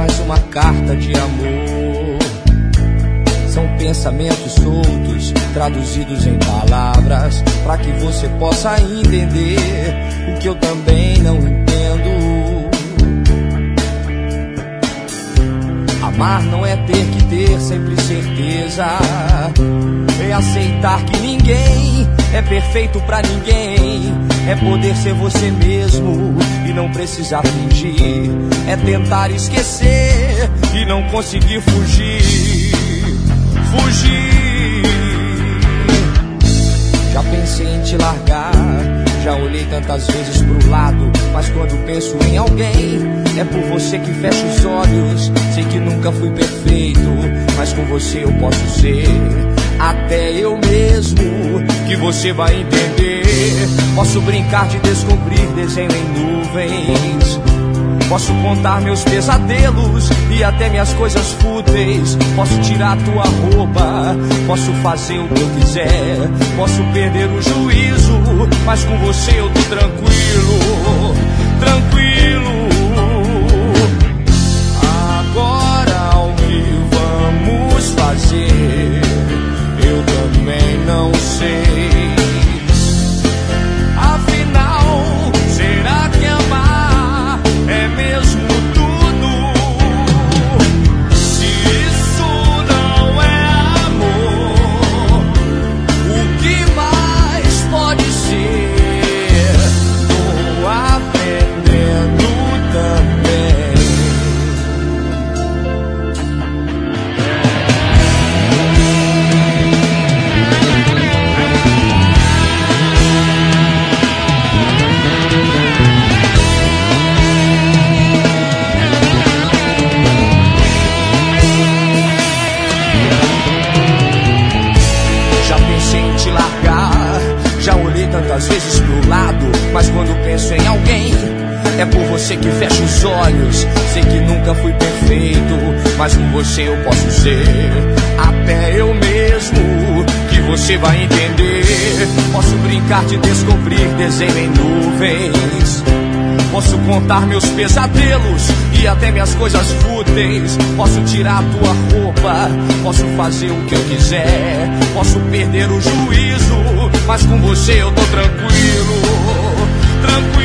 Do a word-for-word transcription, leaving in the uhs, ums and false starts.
mais uma carta de amor. São pensamentos soltos, traduzidos em palavras, pra que você possa entender o que eu também não entendo. Amar não é ter que ter sempre certeza, é aceitar que ninguém é perfeito pra ninguém, é poder ser você mesmo e não precisar fingir, é tentar esquecer e não conseguir fugir. Fugir. Já pensei em te largar, já olhei tantas vezes pro lado, mas quando penso em alguém, é por você que fecho os olhos. Sei que nunca fui perfeito, mas com você eu posso ser até eu mesmo, que você vai entender. Posso brincar de descobrir desenho em nuvens, posso contar meus pesadelos e até minhas coisas fúteis. Posso tirar tua roupa, posso fazer o que eu quiser, posso perder o juízo, mas com você eu tô tranquilo, tranquilo. Agora o que vamos fazer? Eu também não sei. Afinal, será que amar é mesmo tudo? Se isso não é amor, o que mais pode ser? Tô aprendendo também. Já olhei tantas vezes pro lado, mas quando penso em alguém, é por você que fecho os olhos. Sei que nunca fui perfeito, mas com você eu posso ser até eu mesmo, que você vai entender. Posso brincar de descobrir desenho em nuvens, posso contar meus pesadelos e até minhas coisas fúteis. Posso tirar tua roupa, posso fazer o que eu quiser, posso perder o juízo, mas com você eu tô tranquilo, tranquilo.